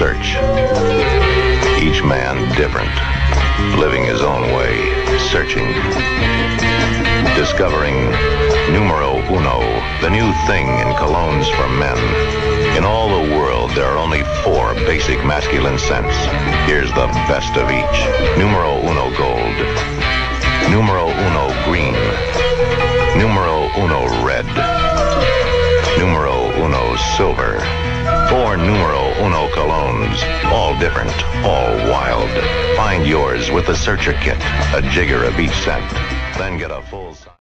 search. Each man different, living his own way, searching. Discovering Numero Uno, the new thing in colognes for men. In all the world, there are only 4 basic masculine scents. Here's the best of each. Numero Uno Gold. Numero Uno Green. Numero Uno Red. Numero Uno Silver. 4 Numero Uno colognes, all different, all wild. Find yours with the Searcher Kit, a jigger of each scent. Then get a full size.